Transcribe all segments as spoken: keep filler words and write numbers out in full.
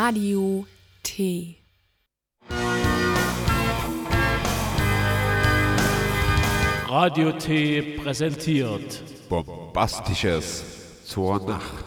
Radio T. Radio T präsentiert Bombastisches zur Nacht.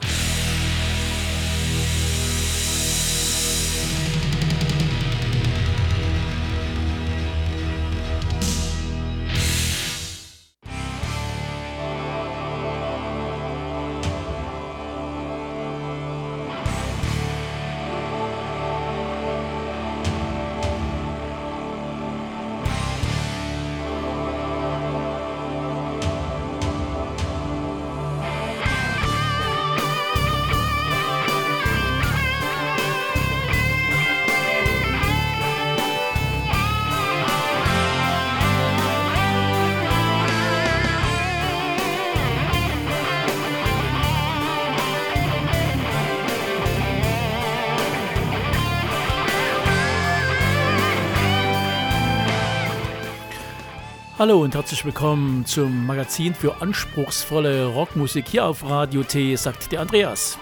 Hallo und herzlich willkommen zum Magazin für anspruchsvolle Rockmusik hier auf Radio T, sagt der Andreas.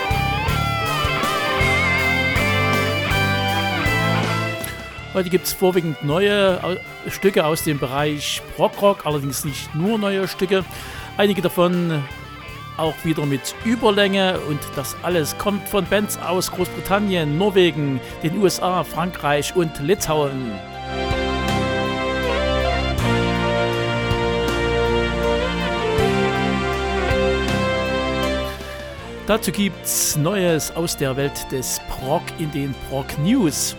Heute gibt es vorwiegend neue Stücke aus dem Bereich Prog-Rock, allerdings nicht nur neue Stücke. Einige davon auch wieder mit Überlänge, und das alles kommt von Bands aus Großbritannien, Norwegen, den U S A, Frankreich und Litauen. Dazu gibt's Neues aus der Welt des Prog in den Prog News.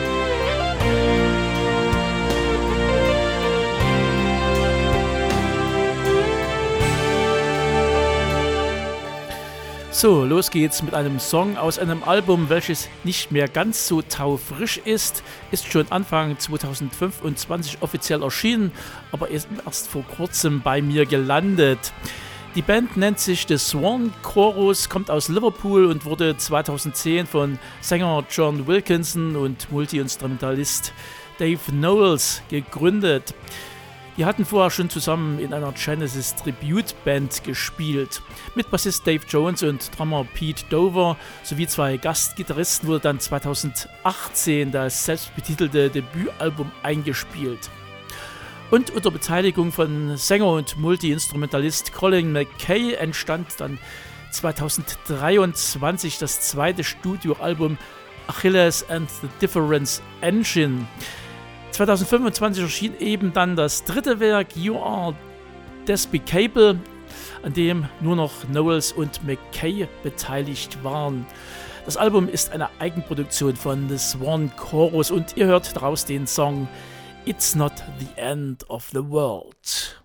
So, los geht's mit einem Song aus einem Album, welches nicht mehr ganz so taufrisch ist, ist schon Anfang zwanzig fünfundzwanzig offiziell erschienen, aber ist erst vor kurzem bei mir gelandet. Die Band nennt sich The Swan Chorus, kommt aus Liverpool und wurde zweitausendzehn von Sänger John Wilkinson und Multi-Instrumentalist Dave Knowles gegründet. Die hatten vorher schon zusammen in einer Genesis Tribute Band gespielt. Mit Bassist Dave Jones und Drummer Pete Dover sowie zwei Gastgitarristen wurde dann zweitausendachtzehn das selbstbetitelte Debütalbum eingespielt. Und unter Beteiligung von Sänger und Multi-Instrumentalist Colin McKay entstand dann zweitausenddreiundzwanzig das zweite Studioalbum Achilles and the Difference Engine. zweitausendfünfundzwanzig erschien eben dann das dritte Werk You Are Despicable, an dem nur noch Knowles und McKay beteiligt waren. Das Album ist eine Eigenproduktion von The Swan Chorus und ihr hört daraus den Song It's Not the End of the World.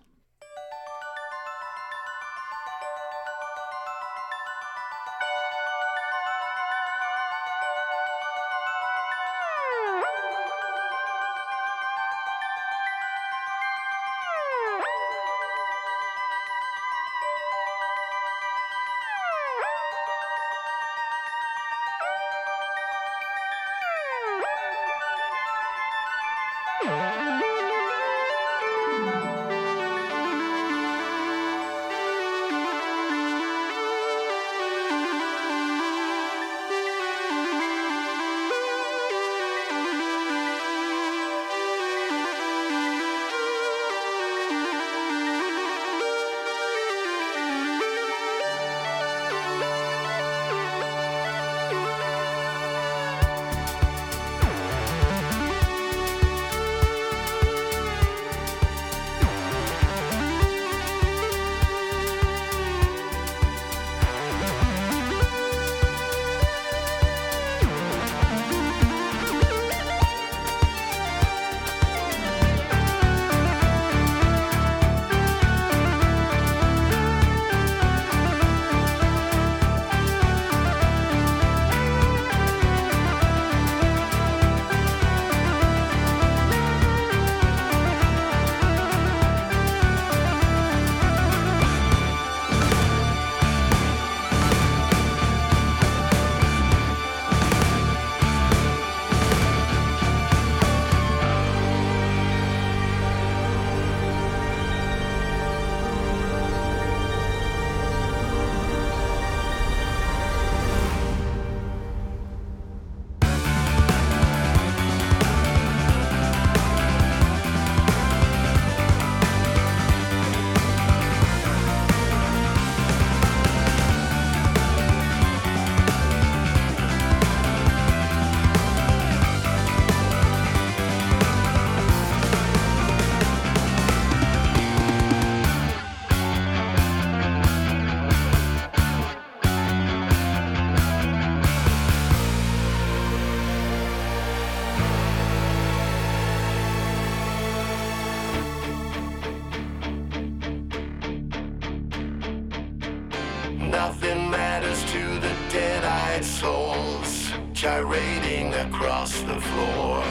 Nothing matters to the dead-eyed souls gyrating across the floor.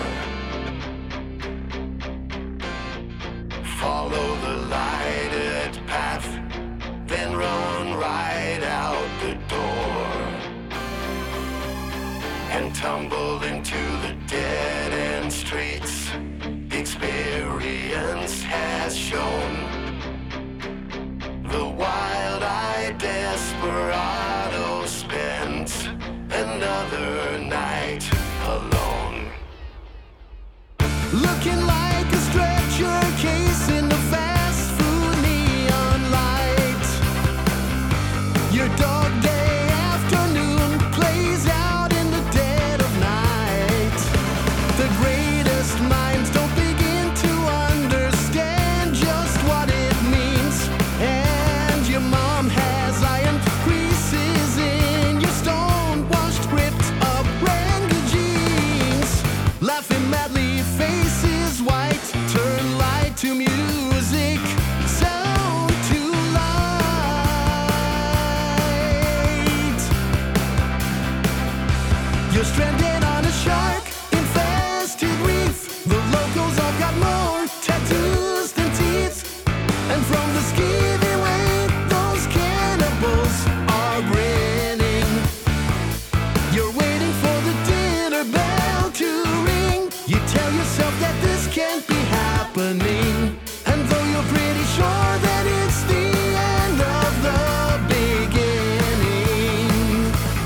Follow the lighted path, then run right out the door and tumble into the dead-end streets. Experience has shown the wild-eyed desperado spends another night alone. Looking like a stretcher case in the fast food neon light. Your dog day afternoon plays out in the dead of night. The greatest minds don't begin to understand just what it means. And your mom has iron creases in your stone-washed, ripped-up Wrangler jeans. Laughing madly, faces white, turn light to music, sound to light. You're stranded on a shark-infested reef. The locals all got more tattoos than teeth. And from the skeevy way, those cannibals are grinning. You're waiting for the dinner bell to ring. You tell yourself that this can't be happening. And though you're pretty sure that it's the end of the beginning.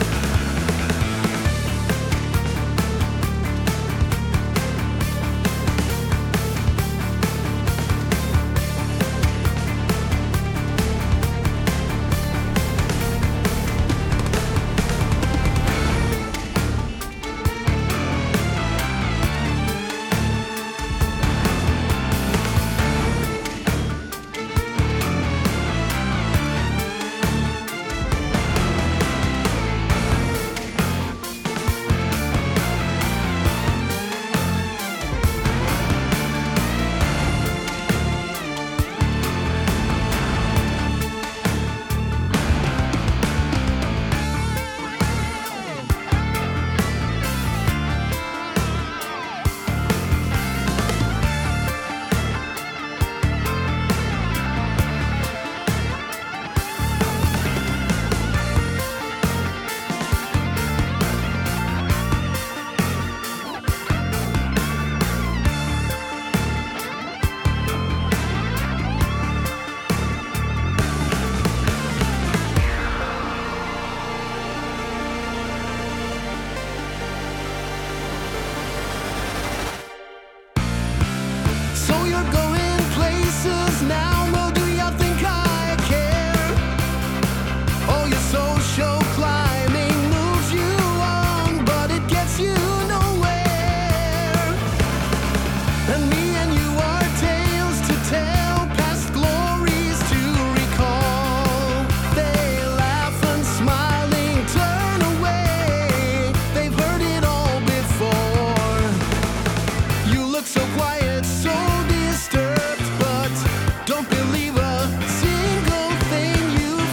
So you're going places now, well, do you think I care? Oh, your social climbing moves you on, but it gets you nowhere. And me and you are tales to tell, past glories to recall. They laugh and smiling turn away. They've heard it all before. You look so quiet, so disturbed, but don't believe a single thing you've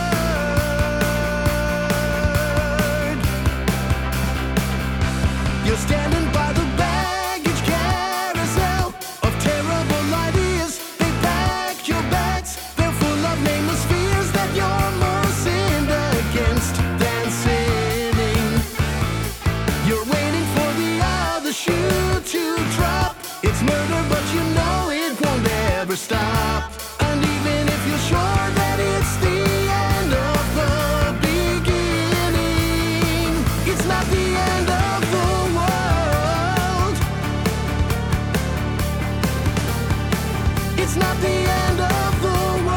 heard. You're standing by the baggage carousel of terrible ideas. They pack your bags, they're full of nameless fears that you're more sinned against than sinning. You're waiting for the other shoe to drop. It's murder, but you know it won't ever stop. And even if you're sure that it's the end of the beginning, it's not the end of the world. It's not the end of the world.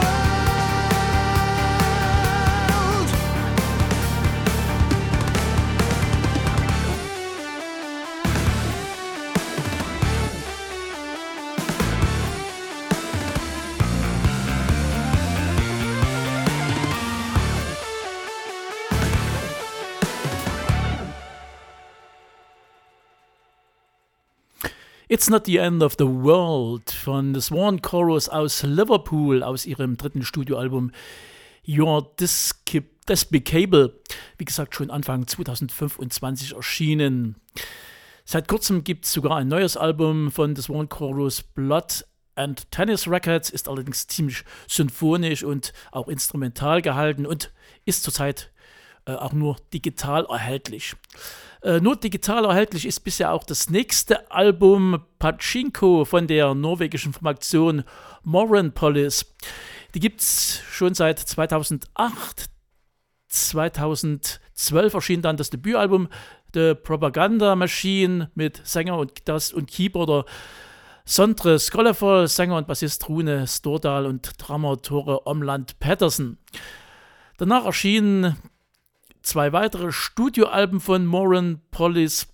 It's Not the End of the World von The Swan Chorus aus Liverpool, aus ihrem dritten Studioalbum Your Despicable, wie gesagt, schon Anfang zwanzig fünfundzwanzig erschienen. Seit kurzem gibt es sogar ein neues Album von The Swan Chorus, Blood and Tennis Records, ist allerdings ziemlich symphonisch und auch instrumental gehalten und ist zurzeit äh, auch nur digital erhältlich. Äh, nur digital erhältlich ist bisher auch das nächste Album Pachinko von der norwegischen Formation Moran Police. Die gibt es schon seit zweitausendacht. zweitausendzwölf erschien dann das Debütalbum The Propaganda Machine mit Sänger und Gitarrist und Keyboarder Sondre Skollefol, Sänger und Bassist Rune Stordal und Drummer Tore Omland Pettersen. Danach erschienen zwei weitere Studioalben von Moran Police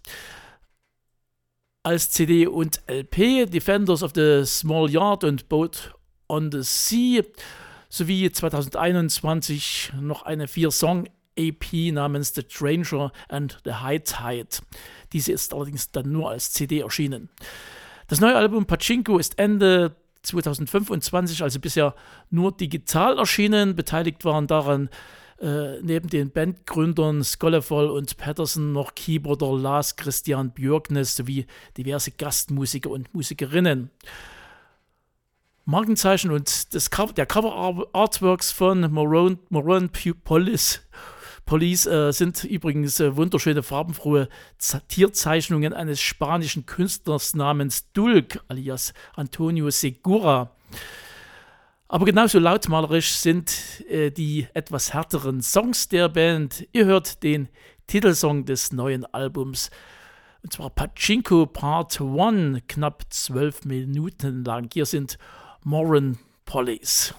als C D und L P, Defenders of the Small Yard und Boat on the Sea, sowie zweitausendeinundzwanzig noch eine vier-Song-E P namens The Stranger and the High Tide. Diese ist allerdings dann nur als C D erschienen. Das neue Album Pachinko ist Ende zwanzig fünfundzwanzig, also bisher nur digital erschienen. Beteiligt waren daran äh, neben den Bandgründern Skollefol und Pettersen noch Keyboarder Lars Christian Björknes sowie diverse Gastmusiker und Musikerinnen. Markenzeichen und das Cover, der Cover-Artworks von Moran, Moran Police, Police äh, sind übrigens äh, wunderschöne, farbenfrohe Z- Tierzeichnungen eines spanischen Künstlers namens Dulc, alias Antonio Segura. Aber genauso lautmalerisch sind äh, die etwas härteren Songs der Band. Ihr hört den Titelsong des neuen Albums, und zwar Pachinko Part eins, knapp zwölf Minuten lang. Hier sind Moran Police.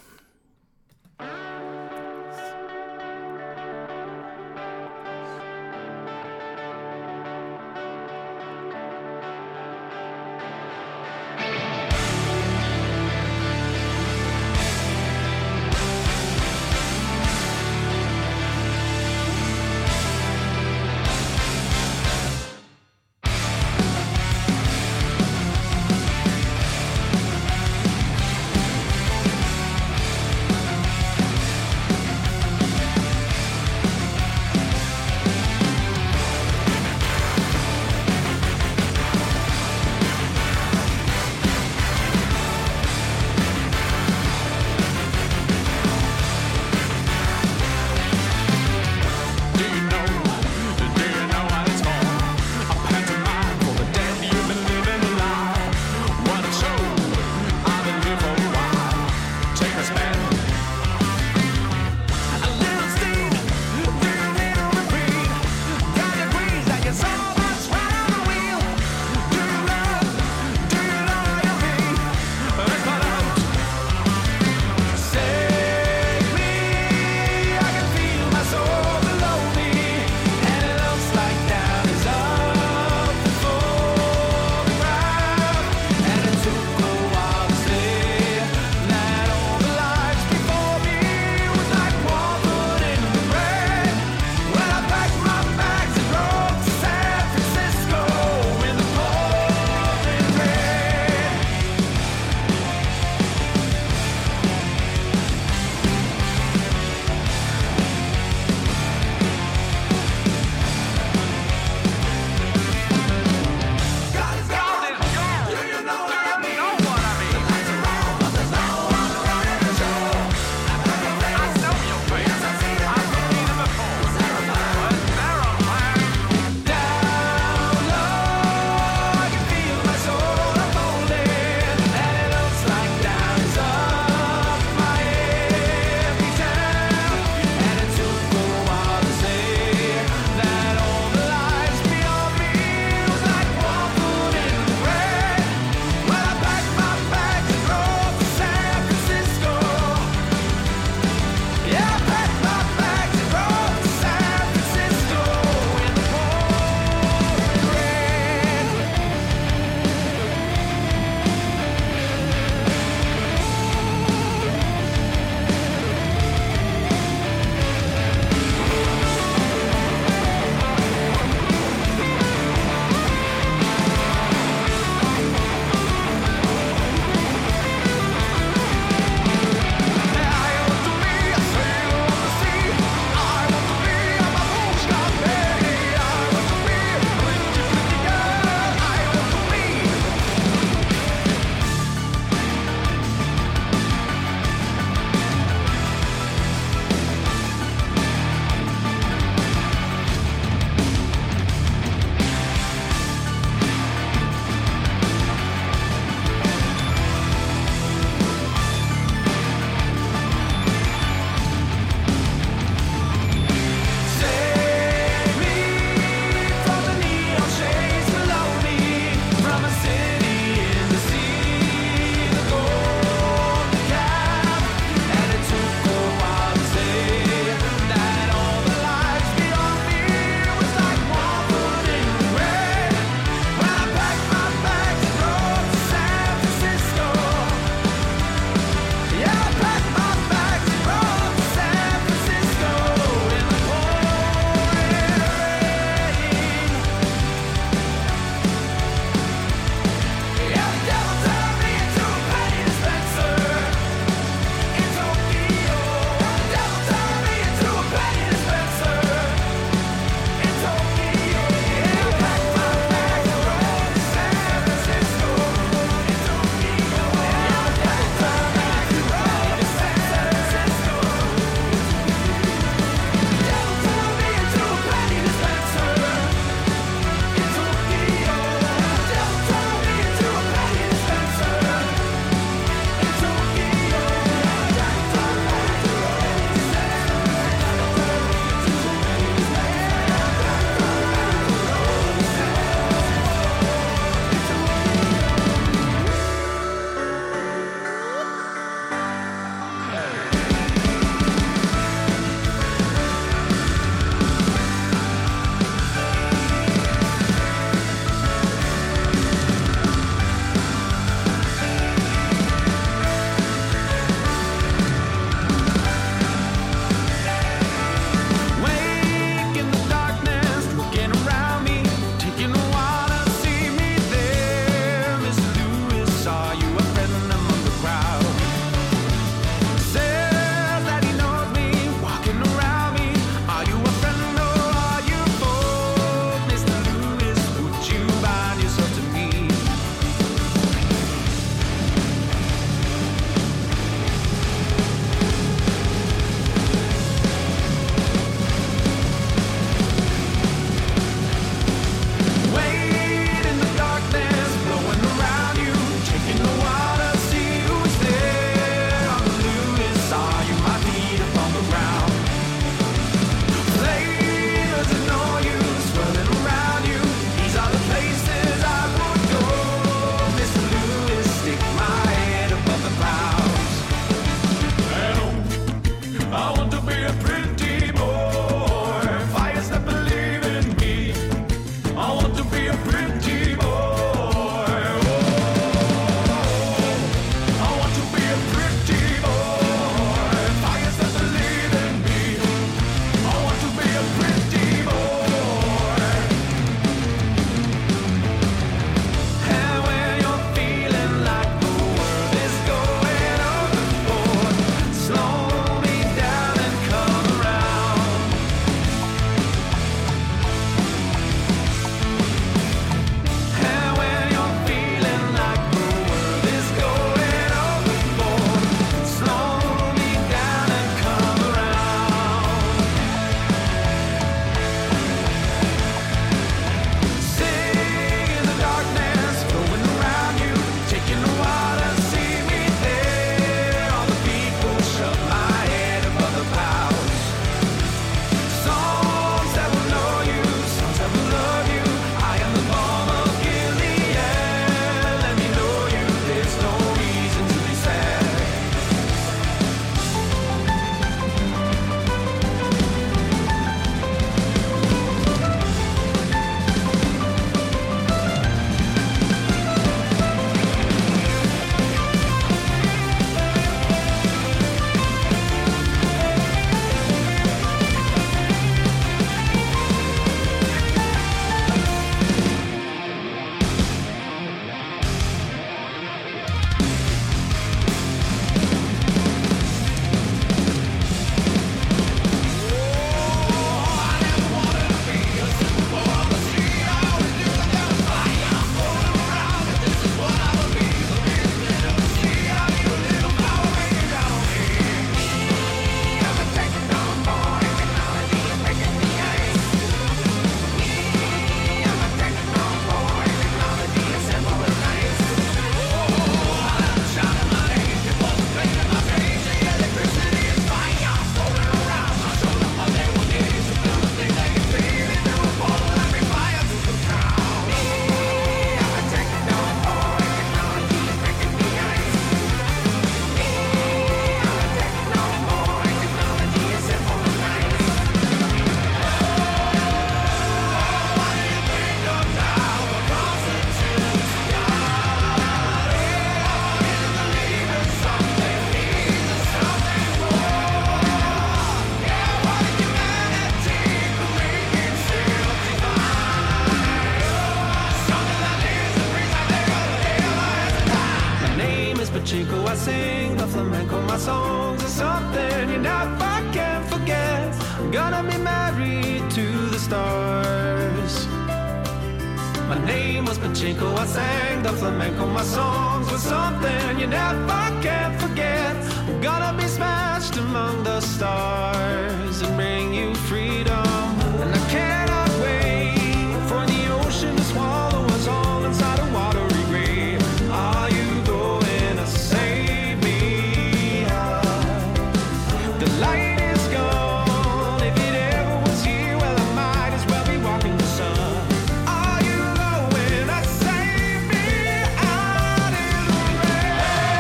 gonna be married to the stars. My name was Pachinko, I sang the flamenco. My songs were something you never can forget. I'm gonna be smashed among the stars and bring you freedom. And I cannot wait for the ocean to swallow us all inside a watery grave. Are you going to save me? The light is gone. If it ever was here, well, I might as well be walking the sun. Are you going to save me out in the rain?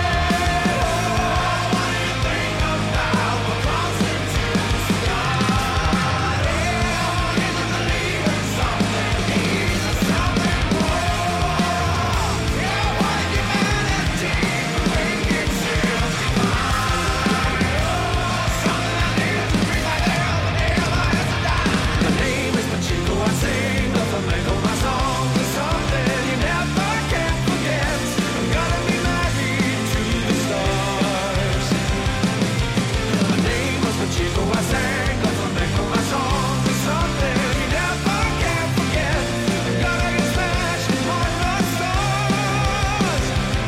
I want you to think about what comes into the sky. I want you to believe in something deep and something more. Yeah, I want humanity to bring itself divine. Something I need to breathe like hell, but never has to die. My name is Pachinko, I sing the flamenco. My songs are something you never can forget. I'm gonna be married to the stars. My name was Pachinko, I sang the flamenco. My songs are something you never can forget. I'm gonna get smashed among the stars.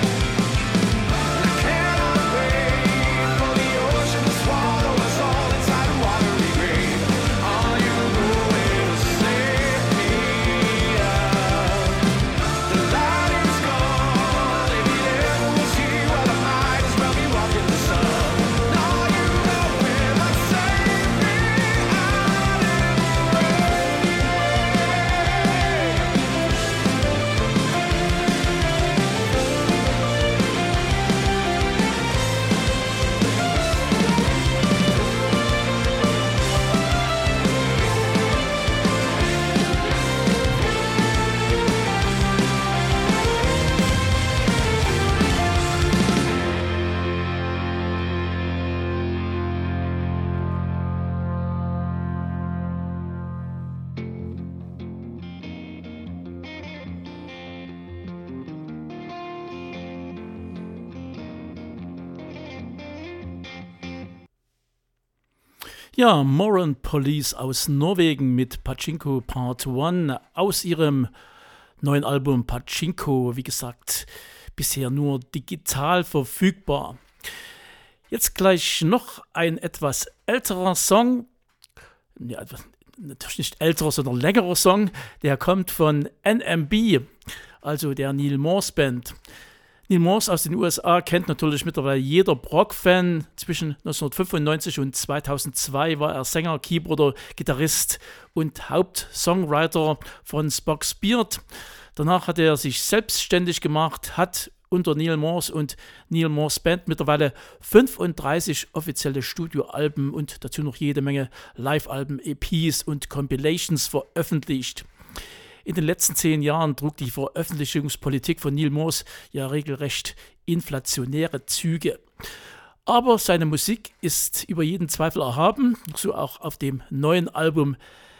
I cannot wait for the ocean to swallow us all inside a watery grave. Are you going to save me out? The light is gone. If it ever was here, well, I might as well be walking the sun. Are you going to save me out in the rain? Ja, Moran Police aus Norwegen mit Pachinko Part eins aus ihrem neuen Album Pachinko, wie gesagt, bisher nur digital verfügbar. Jetzt gleich noch ein etwas älterer Song, ja, natürlich nicht älterer, sondern längerer Song, der kommt von N M B, also der Neal Morse Band. Neal Morse aus den U S A kennt natürlich mittlerweile jeder Prog-Fan. Zwischen neunzehnhundertfünfundneunzig und zweitausendzwei war er Sänger, Keyboarder, Gitarrist und Hauptsongwriter von Spock's Beard. Danach hat er sich selbstständig gemacht, hat unter Neal Morse und Neal Morse Band mittlerweile fünfunddreißig offizielle Studioalben und dazu noch jede Menge Live-Alben, E Ps und Compilations veröffentlicht. In den letzten zehn Jahren trug die Veröffentlichungspolitik von Neal Morse ja regelrecht inflationäre Züge. Aber seine Musik ist über jeden Zweifel erhaben, so auch auf dem neuen Album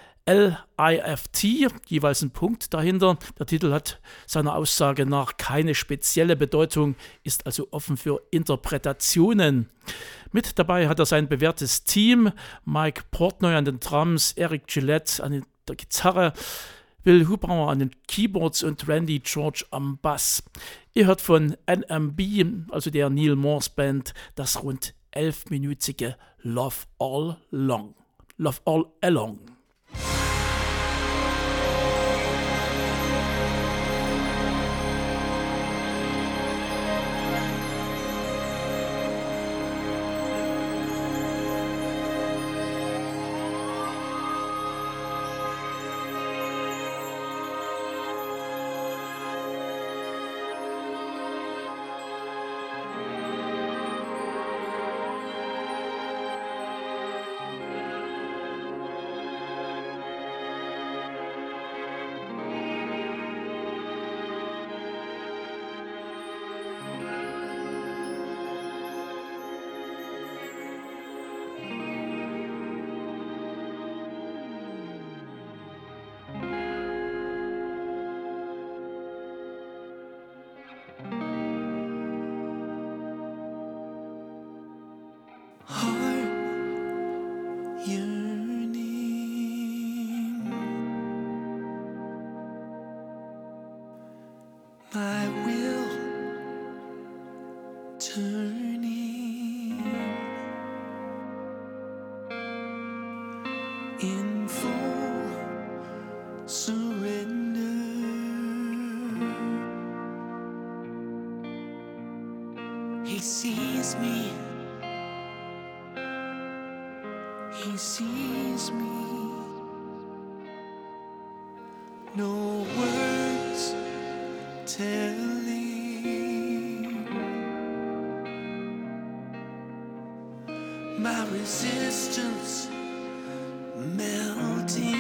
L I F T, jeweils ein Punkt dahinter. Der Titel hat seiner Aussage nach keine spezielle Bedeutung, ist also offen für Interpretationen. Mit dabei hat er sein bewährtes Team, Mike Portnoy an den Drums, Eric Gillette an der Gitarre, Will Hubauer an den Keyboards und Randy George am Bass. Ihr hört von N M B, also der Neal Morse Band, das rund elfminütige Love All Long. Love All Along. he sees me. No words telling. My resistance melting.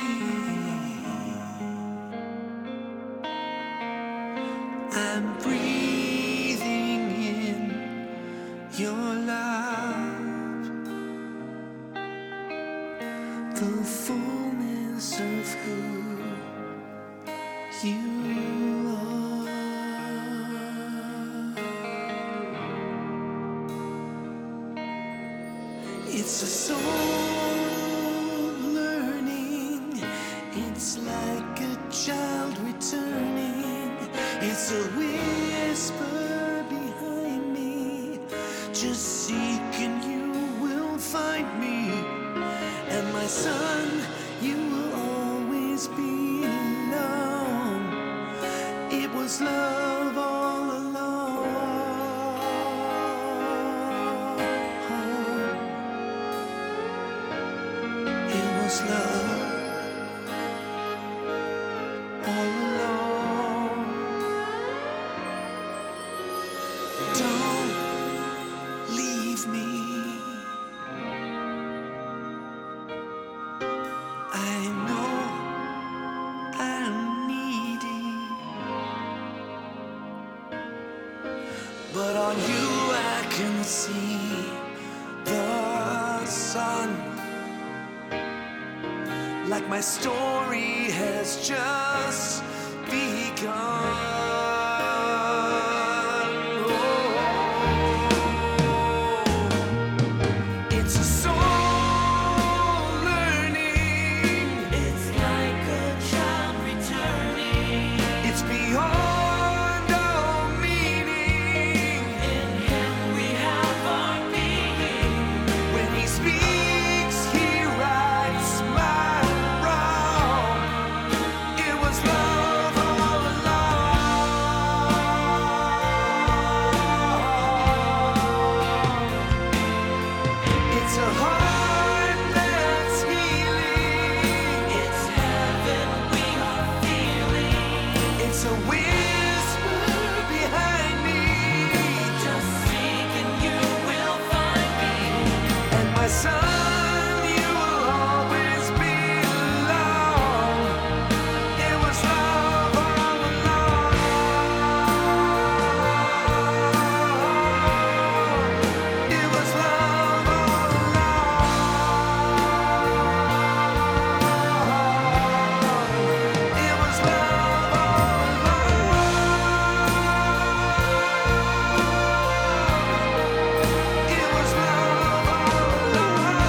I'm breathing in your love, the fullness of who you are. It's a soul learning. It's like a child returning. It's a whisper behind me. Just seek and you will find me. And my son, you will always belong. It was love all along. It was love all along. Don't leave me. I know I'm needy, but on you I can see the sun. Like my story has just begun. It's a soul learning. It's like a child returning. It's beyond all meaning. In him we have our being. When he speaks, he rights my wrong. It was love all along. It's a heart that's healing. It's heaven we are feeling. It's a whisper behind me. Just seek and you will find me. And my son, you will always belong. It was love all along. It was love all along. It was love all along. It was love all along.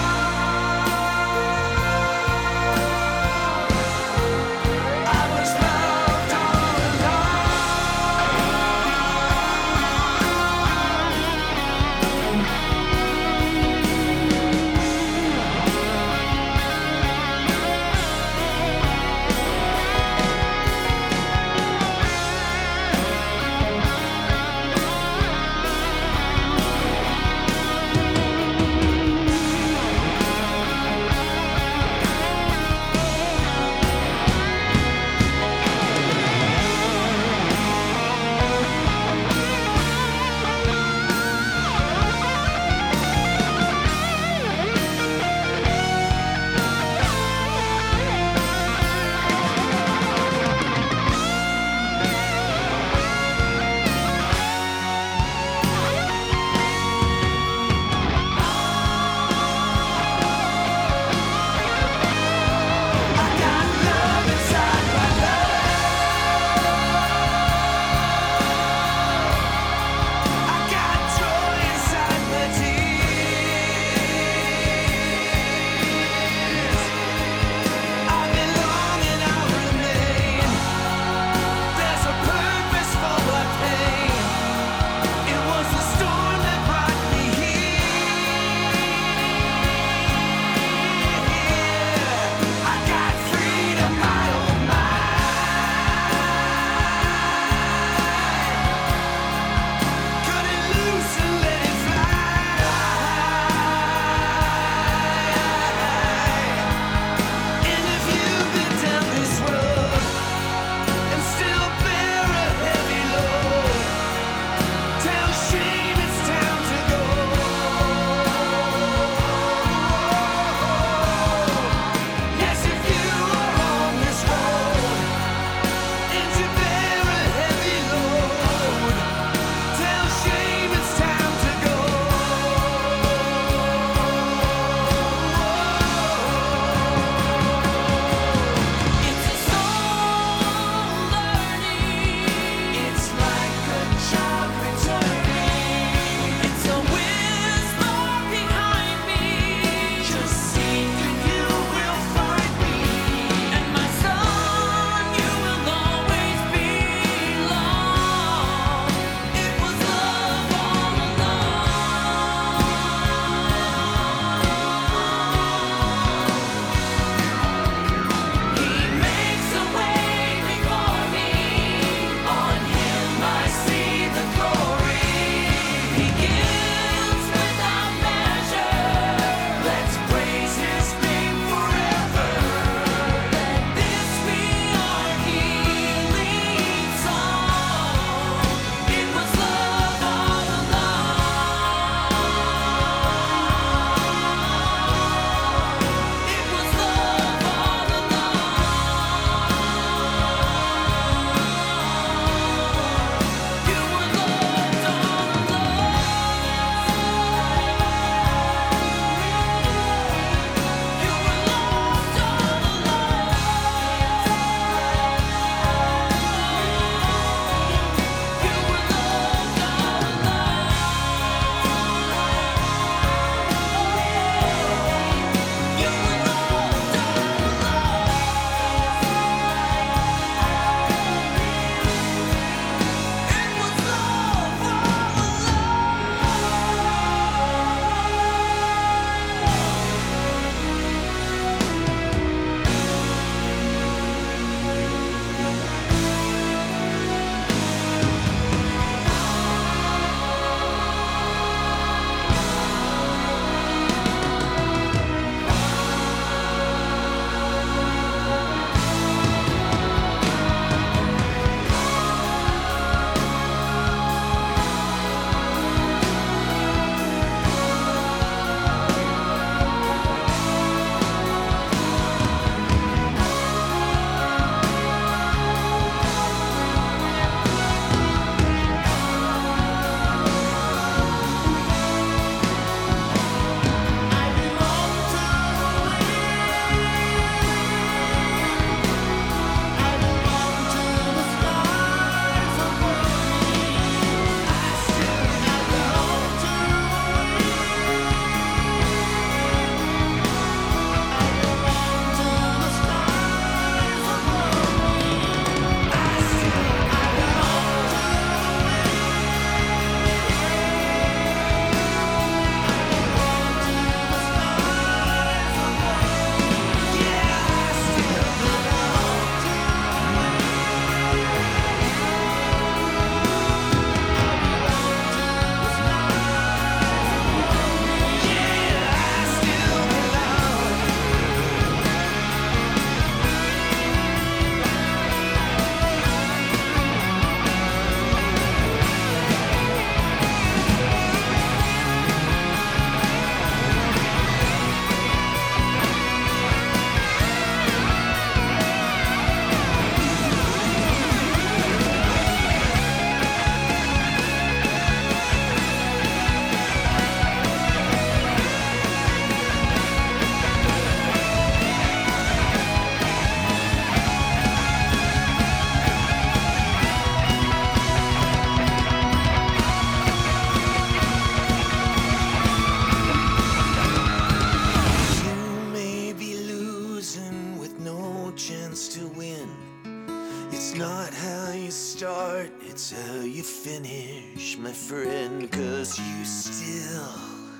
start, it's how you finish, my friend, 'cause you still,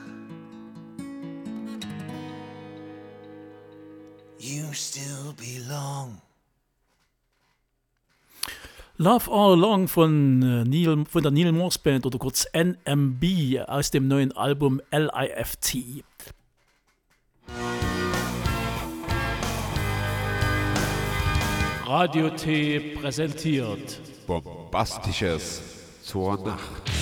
you still belong. Love All Along von, äh, Neil, von der Neil Morse Band oder kurz N M B aus dem neuen Album L I F T. Radio T präsentiert Bombastisches zur Nacht.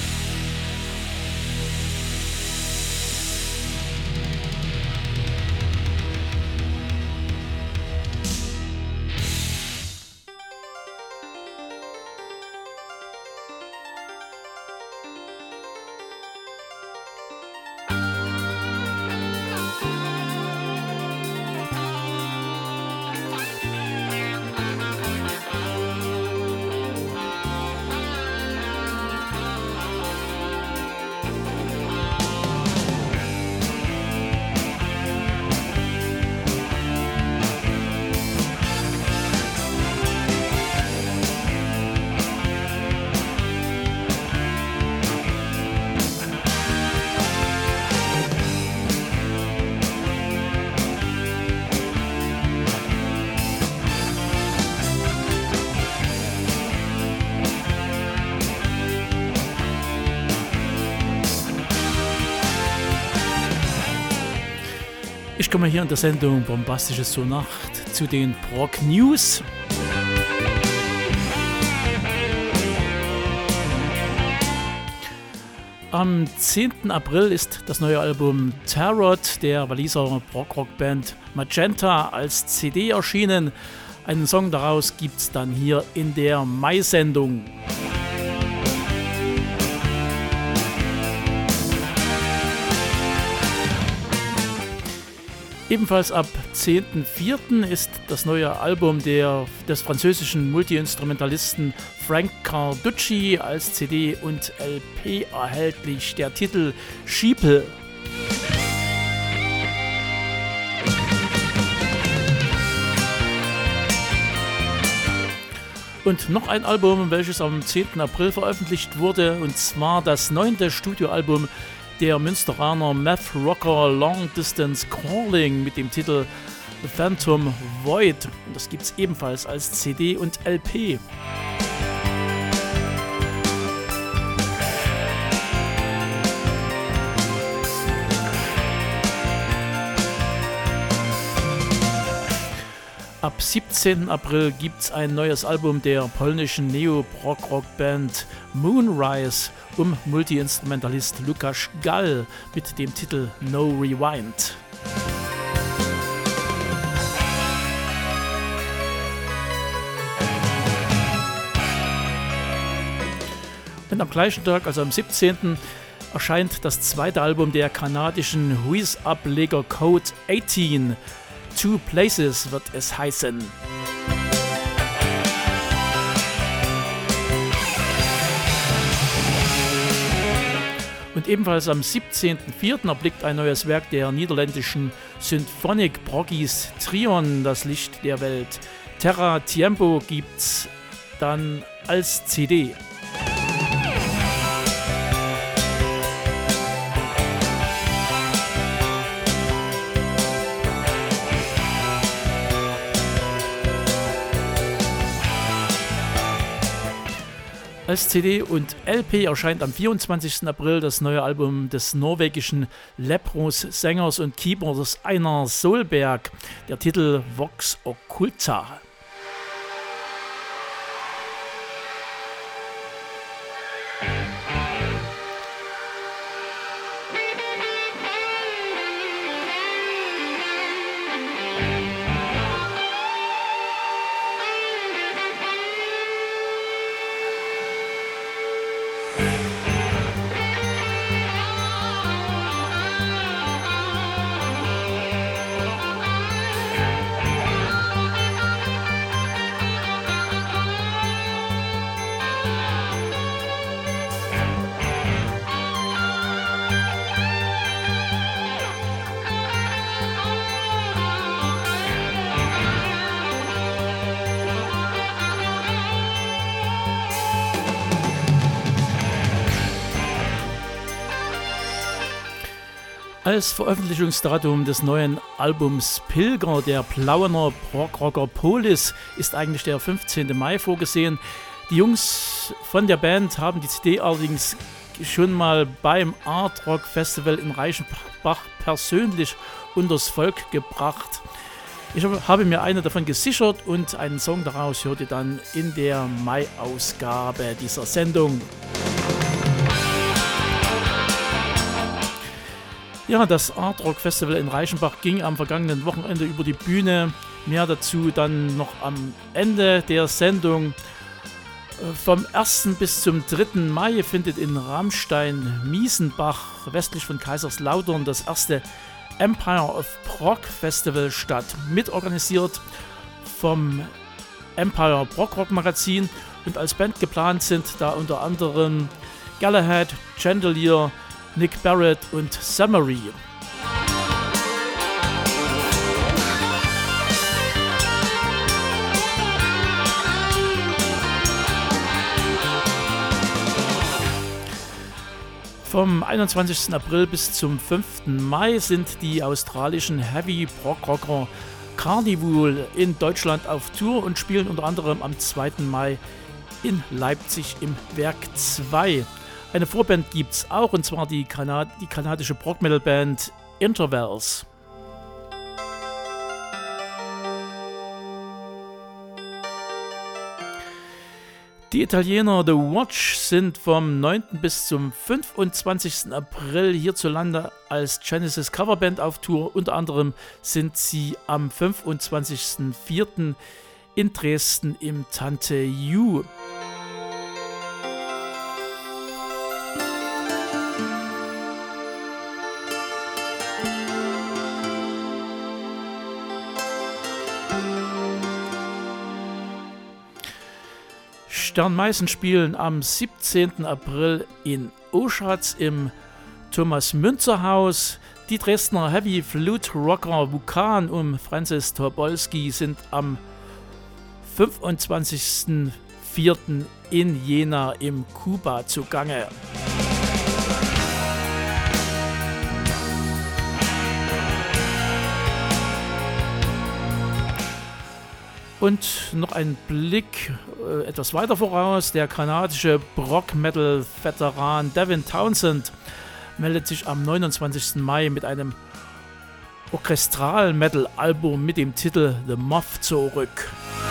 Ich komme hier in der Sendung Bombastisches zur Nacht zu den Prog News. Am zehnten April ist das neue Album Tarot der Waliser Prog-Rock-Band Magenta als C D erschienen. Einen Song daraus gibt es dann hier in der Mai-Sendung. Ebenfalls ab zehnten vierten ist das neue Album der, des französischen Multi-Instrumentalisten Frank Carducci als C D und L P erhältlich. Der Titel Schiepel. Und noch ein Album, welches am zehnten April veröffentlicht wurde, und zwar das neunte Studioalbum der Münsteraner Math Rocker Long Distance Calling mit dem Titel The Phantom Void. Und das gibt es ebenfalls als C D und L P. Ab siebzehnten April gibt es ein neues Album der polnischen Neo-Prog-Rock-Band Moonrise um Multi-Instrumentalist Lukasz Gall mit dem Titel No Rewind. Und am gleichen Tag, also am siebzehnten erscheint das zweite Album der kanadischen Wheeze-Ableger Code achtzehn. Two Places wird es heißen. Und ebenfalls am siebzehnten vierten erblickt ein neues Werk der niederländischen Symphonic Proggies Trion, das Licht der Welt. Terra Tiempo gibt's dann als C D. Als C D und L P erscheint am vierundzwanzigsten April das neue Album des norwegischen Lepros-Sängers und Keyboarders Einar Solberg. Der Titel Vox Occulta. Als Veröffentlichungsdatum des neuen Albums Pilger der Plauener Prog-Rocker Polis ist eigentlich der fünfzehnten Mai vorgesehen. Die Jungs von der Band haben die C D allerdings schon mal beim Art Rock Festival in Reichenbach persönlich unters Volk gebracht. Ich habe mir eine davon gesichert und einen Song daraus hört ihr dann in der Mai-Ausgabe dieser Sendung. Ja, das Art Rock Festival in Reichenbach ging am vergangenen Wochenende über die Bühne. Mehr dazu dann noch am Ende der Sendung. Vom ersten bis zum dritten Mai findet in Ramstein-Miesenbach, westlich von Kaiserslautern, das erste Empire of Prog Festival statt. Mitorganisiert vom Empire Prog Rock Magazin, und als Band geplant sind da unter anderem Galahad, Chandelier, Nick Barrett und Summary. Vom einundzwanzigsten April bis zum fünften Mai sind die australischen Heavy Prog Rocker Carnival in Deutschland auf Tour und spielen unter anderem am zweiten Mai in Leipzig im Werk zwei. Eine Vorband gibt's auch, und zwar die, Kanad- die kanadische Prog-Metal-Band Intervals. Die Italiener The Watch sind vom neunten bis zum fünfundzwanzigsten April hierzulande als Genesis Coverband auf Tour. Unter anderem sind sie am fünfundzwanzigsten vierten in Dresden im Tante Ju. Sternmeißen spielen am siebzehnten April in Oschatz im Thomas-Münzer-Haus. Die Dresdner Heavy Flute Rocker Vulkan um Francis Tobolski sind am fünfundzwanzigsten vierten in Jena im Kuba zugange. Und noch ein Blick äh, etwas weiter voraus. Der kanadische Prog-Metal-Veteran Devin Townsend meldet sich am neunundzwanzigsten Mai mit einem Orchestral-Metal-Album mit dem Titel The Moth zurück.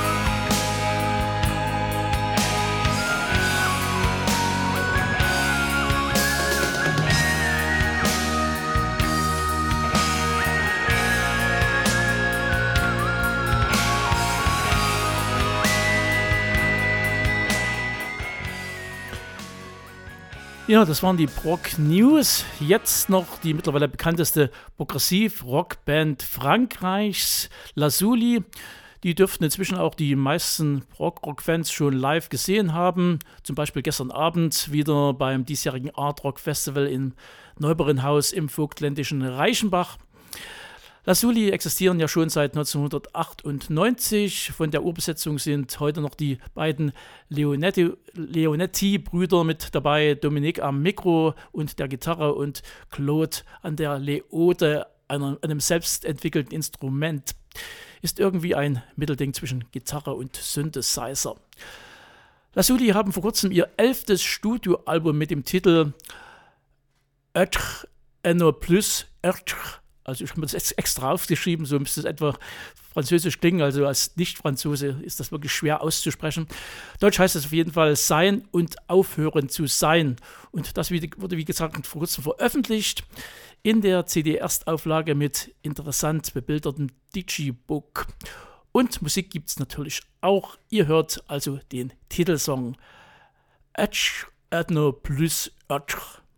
Ja, das waren die Prog News. Jetzt noch die mittlerweile bekannteste Progressiv-Rockband Frankreichs, Lazuli. Die dürften inzwischen auch die meisten Prog-Rock-Fans schon live gesehen haben. Zum Beispiel gestern Abend wieder beim diesjährigen Art Rock Festival im Neuberinhaus im vogtländischen Reichenbach. Lazuli existieren ja schon seit neunzehnhundertachtundneunzig. Von der Urbesetzung sind heute noch die beiden Leonetti, Leonetti-Brüder mit dabei, Dominique am Mikro und der Gitarre und Claude an der Leode, einer, einem selbstentwickelten Instrument. Ist irgendwie ein Mittelding zwischen Gitarre und Synthesizer. Lazuli haben vor kurzem ihr elftes Studioalbum mit dem Titel Être Eno Plus Être. Also ich habe das extra aufgeschrieben, so müsste es etwa französisch klingen, also als Nicht-Franzose ist das wirklich schwer auszusprechen. Deutsch heißt es auf jeden Fall Sein und Aufhören zu sein. Und das wurde, wie gesagt, vor kurzem veröffentlicht in der C D-Erstauflage mit interessant bebildertem Digibook. Und Musik gibt es natürlich auch. Ihr hört also den Titelsong Être Eno Plus Être.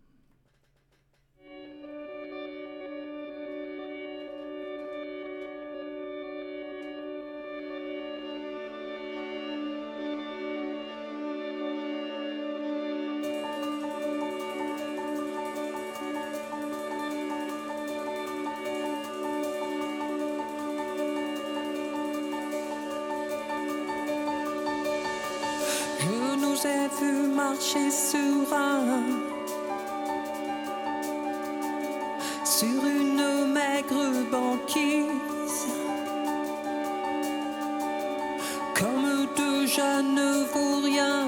J'ai vu marcher sur un sur une aigre banquise. Comme deux jeunes vauriens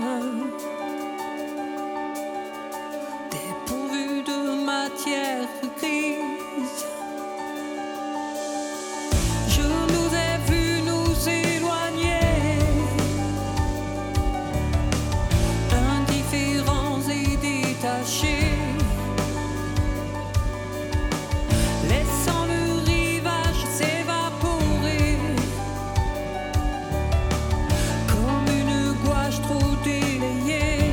dépourvus de matière grise. Je nous ai vus nous éloigner, indifférents et détachés, laissant le rivage s'évaporer comme une gouache trop délayée.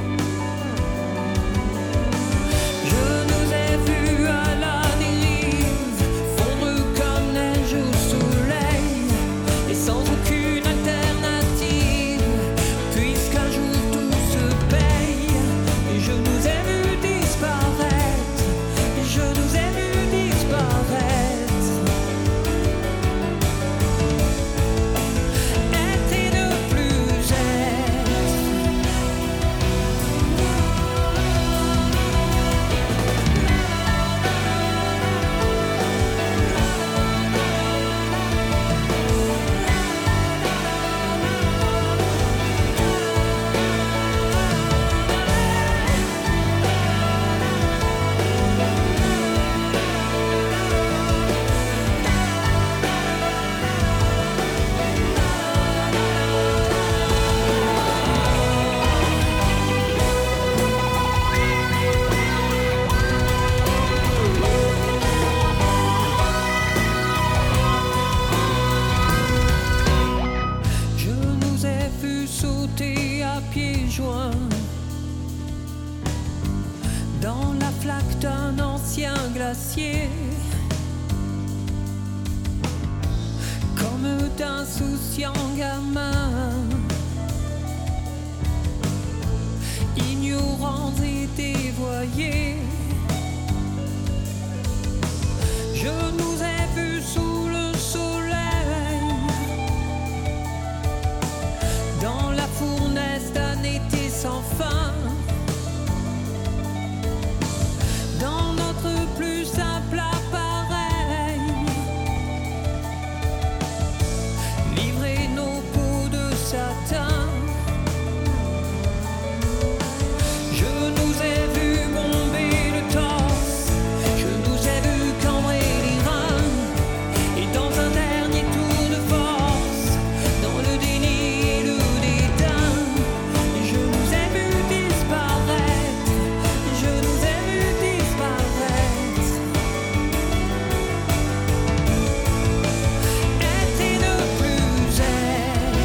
Je nous ai vus à la dérive, fondre comme neige au soleil, et sans aucune alternative, puisqu'un jour tout se paye. Et je nous ai vus disparaître, et je nous ai vus disparaître. Être et ne plus être. Je nous ai vus sauter à pieds joints dans la flaque d'un ancien glacier, comme d'insouciants gamins, ignorants et dévoyés. Je nous ai vus sous le soleil, dans la fournaise d'un été sans fin, dans notre plus simple appareil, livrer nos peaux de satin. Je nous ai vus bomber le torse, je nous ai vus cambrer les reins, et dans un dernier tour de force, dans le déni et le dédain, je nous ai vus disparaître, je nous ai vus disparaître. Être et ne plus être.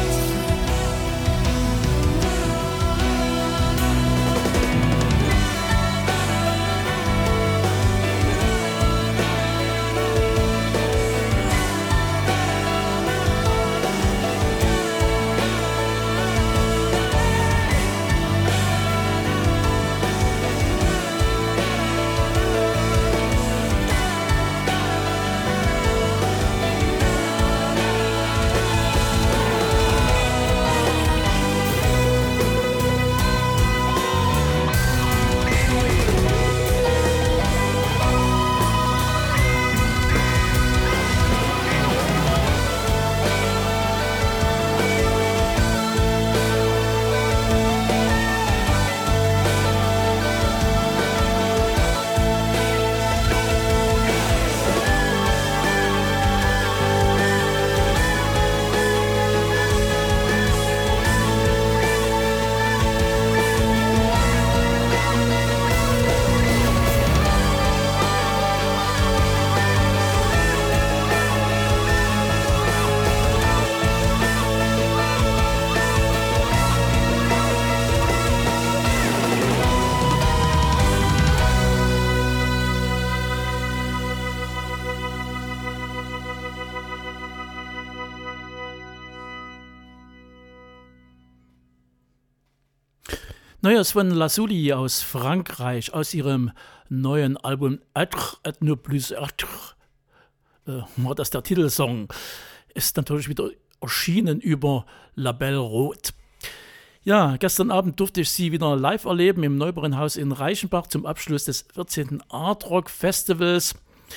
Neues von Lazuli aus Frankreich, aus ihrem neuen Album Être et ne plus être. Äh, war das der Titelsong? Ist natürlich wieder erschienen über Label Rot. Ja, gestern Abend durfte ich sie wieder live erleben im Neubauernhaus in Reichenbach zum Abschluss des vierzehnten Art Rock Festivals.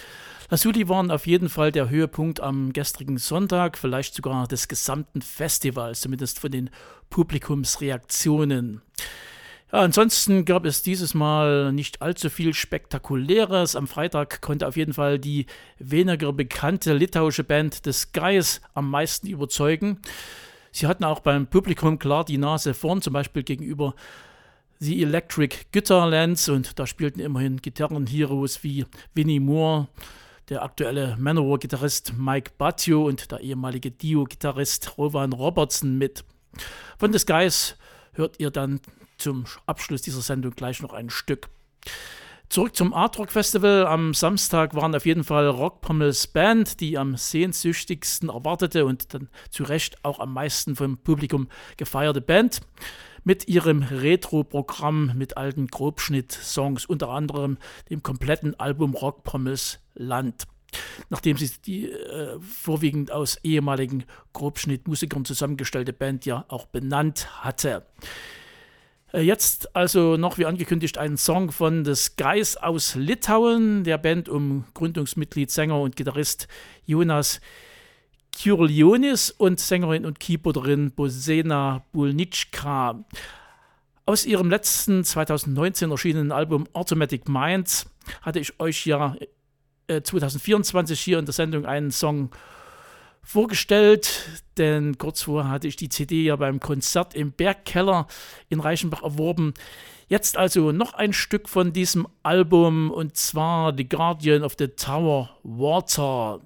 Lazuli waren auf jeden Fall der Höhepunkt am gestrigen Sonntag, vielleicht sogar des gesamten Festivals, zumindest von den Publikumsreaktionen. Ja, ansonsten gab es dieses Mal nicht allzu viel Spektakuläres. Am Freitag konnte auf jeden Fall die weniger bekannte litauische Band The Skies am meisten überzeugen. Sie hatten auch beim Publikum klar die Nase vorn, zum Beispiel gegenüber The Electric Guitarlands, und da spielten immerhin Gitarrenheroes wie Vinnie Moore, der aktuelle Manowar-Gitarrist Mike Battio und der ehemalige Dio-Gitarrist Rowan Robertson mit. Von The Skies hört ihr dann zum Abschluss dieser Sendung gleich noch ein Stück. Zurück zum Art Rock Festival. Am Samstag waren auf jeden Fall Rockpommels Band, die am sehnsüchtigsten erwartete und dann zu Recht auch am meisten vom Publikum gefeierte Band, mit ihrem Retro-Programm mit alten Grobschnitt-Songs, unter anderem dem kompletten Album Rockpommels Land. Nachdem sie die äh, vorwiegend aus ehemaligen Grobschnitt-Musikern zusammengestellte Band ja auch benannt hatte. Äh, jetzt also noch, wie angekündigt, ein Song von The Skies aus Litauen, der Band um Gründungsmitglied, Sänger und Gitarrist Jonas Kyrilionis und Sängerin und Keyboarderin Bosena Bulnicka. Aus ihrem letzten zweitausendneunzehn erschienenen Album Automatic Minds hatte ich euch ja äh, zweitausendvierundzwanzig hier in der Sendung einen Song vorgestellt, denn kurz vorher hatte ich die C D ja beim Konzert im Bergkeller in Reichenbach erworben. Jetzt also noch ein Stück von diesem Album, und zwar The Guardian of the Tower Water.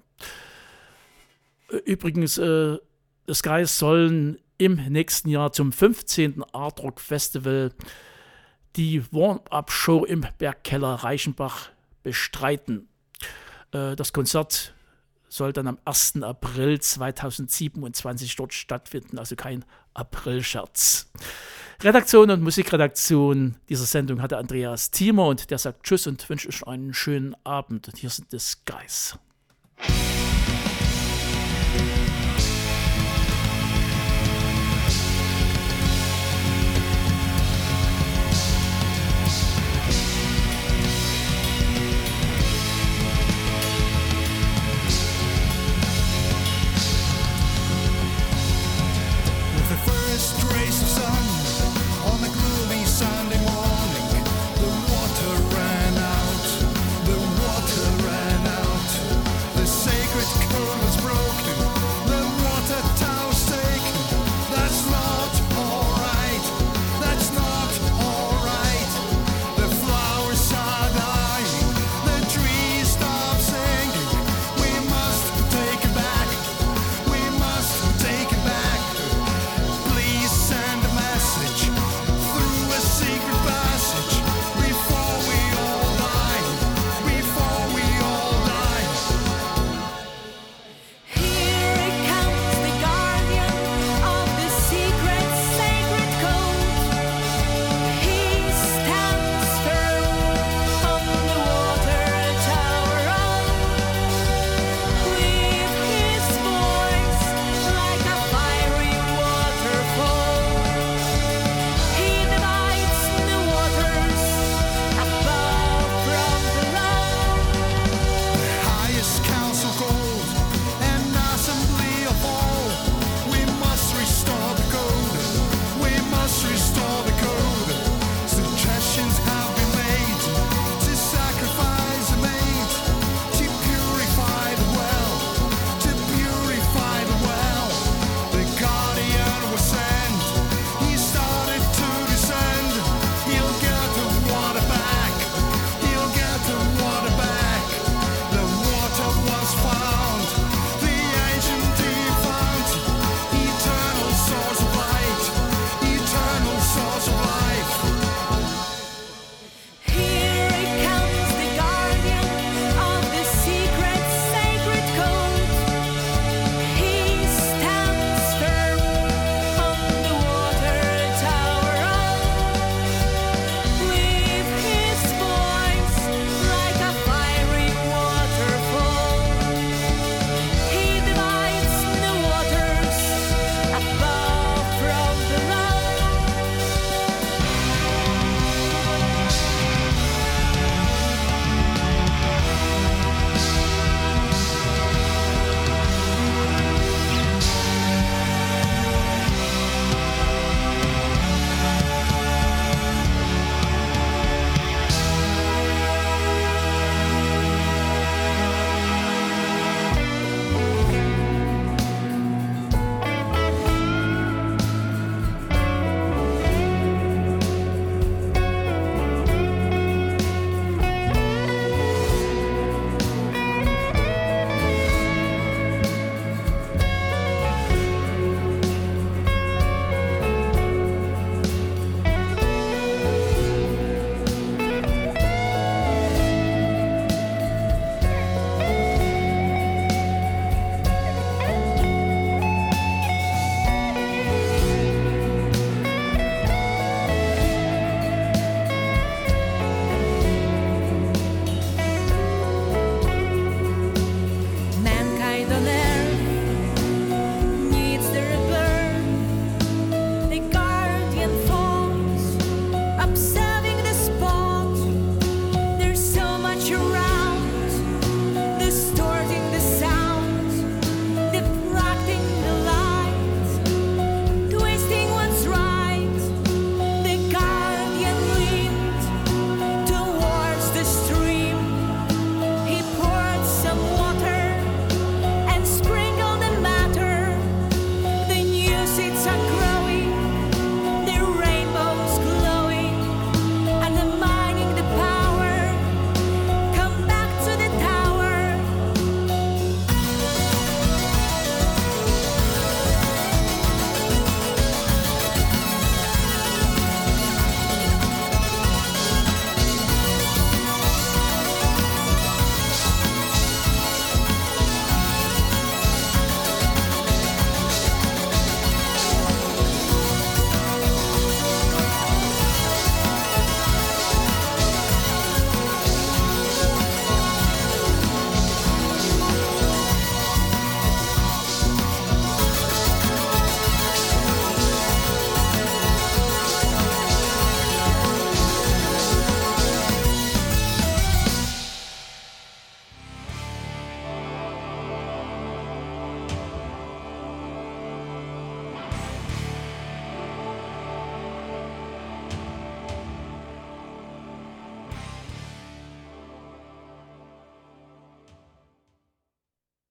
Übrigens, äh, The Skies sollen im nächsten Jahr zum fünfzehnten Art Rock Festival die Warm-Up-Show im Bergkeller Reichenbach bestreiten. Äh, das Konzert soll dann am ersten April zweitausendsiebenundzwanzig dort stattfinden, also kein Aprilscherz. Redaktion und Musikredaktion dieser Sendung hatte Andreas Thiemer, und der sagt Tschüss und wünscht euch einen schönen Abend. Und hier sind The Skies.